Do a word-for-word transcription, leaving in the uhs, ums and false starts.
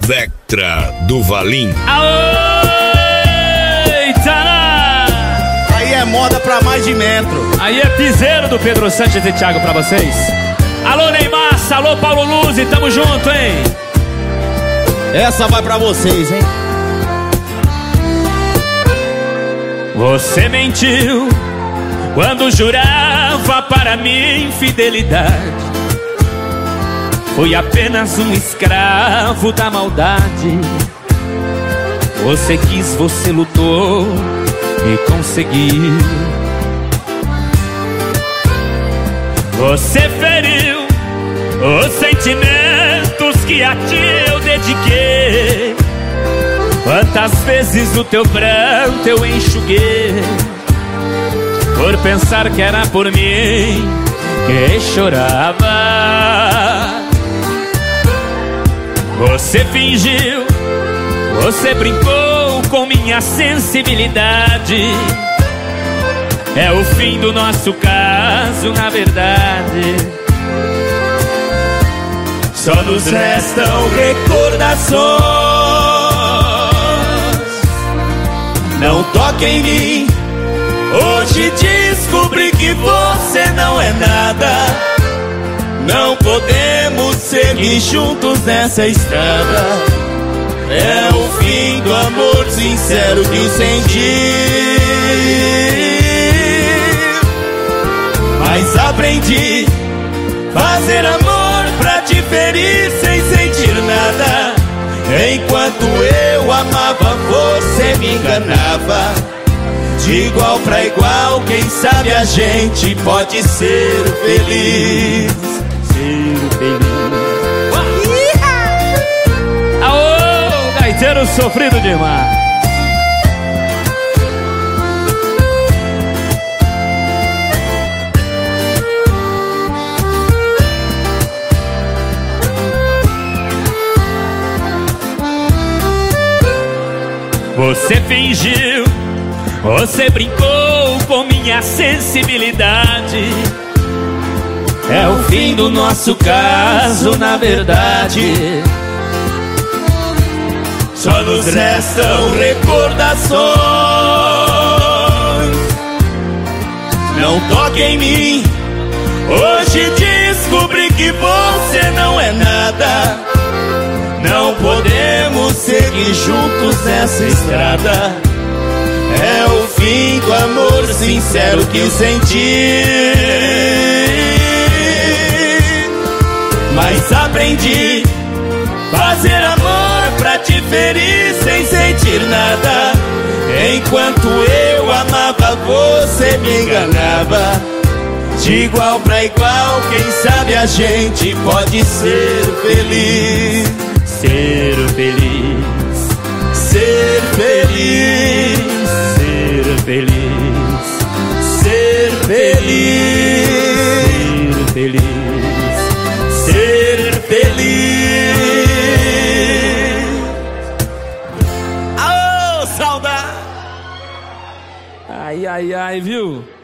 Vectra do Valim. Aoi, Tcharam! Aí é moda pra mais de metro. Aí é piseiro do Pedro Sanches e Thiago pra vocês. Alô, Neymar, alô, Paulo Luzzi, tamo junto, hein? Essa vai pra vocês, hein? Você mentiu quando jurava para mim fidelidade. Fui apenas um escravo da maldade. Você quis, você lutou e conseguiu. Você feriu os sentimentos que a ti eu dediquei. Quantas vezes o teu pranto eu enxuguei, por pensar que era por mim que chorava. Você fingiu, você brincou com minha sensibilidade. É o fim do nosso caso, na verdade. Só nos restam recordações. Não toque em mim. Hoje descobri que você não é nada. Não podemos seguir juntos nessa estrada. É o fim do amor sincero que senti. Mas aprendi fazer amor pra te ferir sem sentir nada. Enquanto eu amava, você me enganava. De igual pra igual, quem sabe a gente pode ser feliz. Ser feliz. Aô, gaiteiro sofrido demais. Você fingiu, você brincou com minha sensibilidade. É o fim do nosso caso, na verdade. Só nos restam recordações. Não toque em mim. Hoje descobri que você não é nada. Não podemos seguir juntos nessa estrada. É o fim do amor sincero que eu senti. Mas aprendi fazer amor pra te ferir sem sentir nada. Enquanto eu amava, você me enganava. De igual pra igual, quem sabe a gente pode ser feliz. Ser feliz, ser feliz, ser feliz, ser feliz, ser feliz, ser feliz. Aô, saudade! Ai, ai, ai, viu?